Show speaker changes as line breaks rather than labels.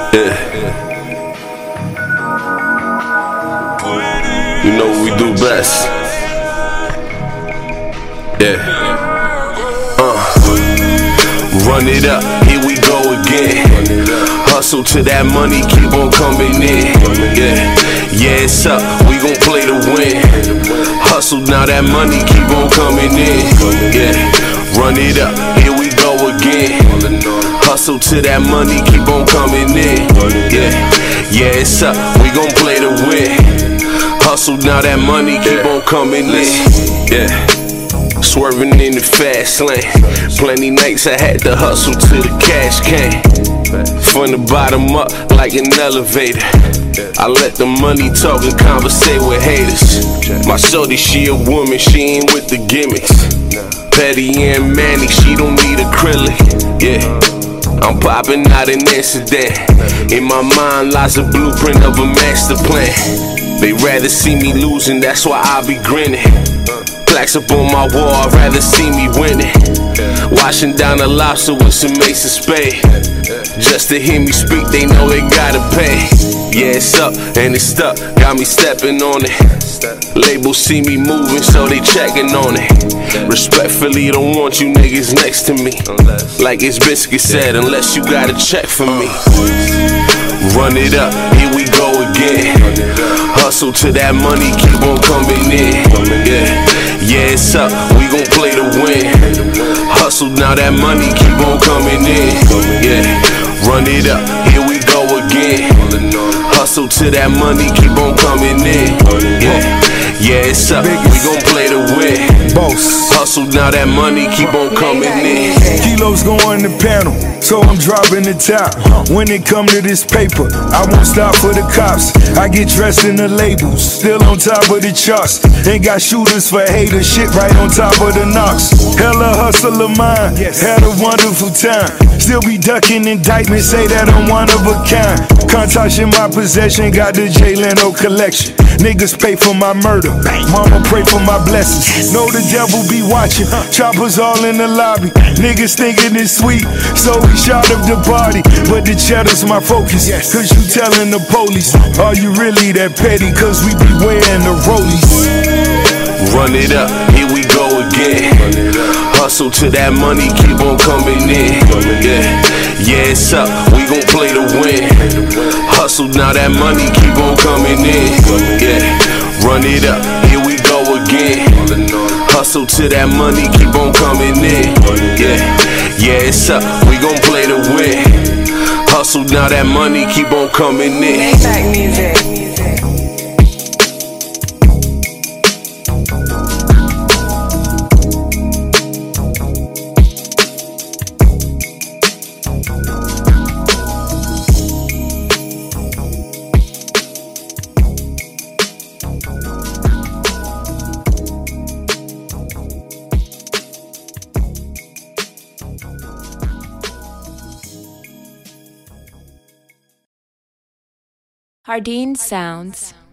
Yeah. You know what we do best. Yeah. Run it up, here we go again. Hustle to that money, keep on coming in. Yeah, it's up, we gon' play to win. Hustle now, that money keep on coming in. Yeah, run it up, here we go again. Hustle to that money, keep on coming in. Yeah, it's up, we gon' play to win. Hustle now, that money keep on coming in. Yeah. Swerving in the fast lane. Plenty nights I had to hustle till the cash came. From the bottom up like an elevator. I let the money talk and conversate with haters. My shorty, she a woman, she ain't with the gimmicks. Petty and Manny, she don't need acrylic. Yeah, I'm popping out an incident. In my mind lies a blueprint of a master plan. They rather see me losing, that's why I be grinning. Plaques up on my wall, I'd rather see me winning. Washing down a lobster with some Ace of Spade. Just to hear me speak, they know they gotta pay. Yeah, it's up and it's stuck, got me stepping on it. Labels see me moving, so they checking on it. Respectfully, don't want you niggas next to me. Like it's Biscuit said, unless you got a check for me. Run it up, here we go again. Hustle to that money, keep on coming in. Yeah, it's up, we gon' play to win. Hustle now, that money keep on coming in. Yeah, run it up, here we go again. Hustle to that money, keep on coming in. Yeah, it's up, we gon' play to win.
Boss.
Hustle now, that money keep on coming in.
Kilos go on the panel, so I'm dropping the top. When it come to this paper, I won't stop for the cops. I get dressed in the labels, still on top of the charts. Ain't got shooters for haters, shit right on top of the knocks. Hella hustle of mine, had a wonderful time. Still be ducking indictments, say that I'm one of a kind. Countach in my possession, got the Jay Leno collection. Niggas pay for my murder, mama pray for my blessings. Know the devil be watching, choppers all in the lobby. Niggas thinking it's sweet, so we shot up the party. But the cheddar's my focus, cause you telling the police. Are you really that petty, cause we be wearing the rollies.
Run it up, here we go again. Hustle to that money, keep on coming in. Yeah, it's up, we gon' play to win. Hustle now, that money keep on coming in. Yeah, run it up, here we go again. Hustle to that money, keep on coming in. Yeah, it's up, we gon' play to win. Hustle now, that money keep on coming in.
Maybach music.
Hardin Sounds.